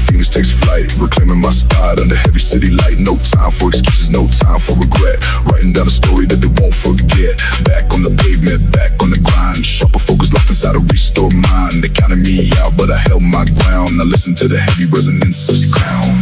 Phoenix takes flight, reclaiming my spot under heavy city light. No time for excuses, no time for regret. Writing down a story that they won't forget. Back on the pavement, back on the grind. Sharper focus locked inside a restored mind. They counted me out, but I held my ground. Now listen to the heavy resonance of crown.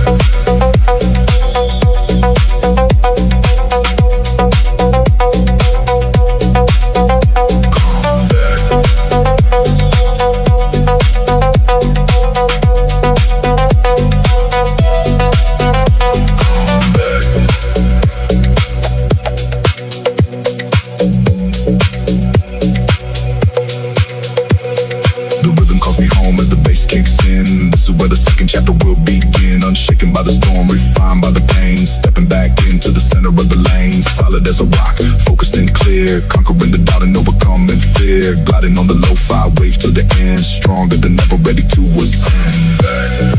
Where the second chapter will begin. Unshaken by the storm, refined by the pain. Stepping back into the center of the lane. Solid as a rock, focused and clear. Conquering the doubt and overcoming fear. Gliding on the lo-fi wave to the end. Stronger than ever, ready to ascend.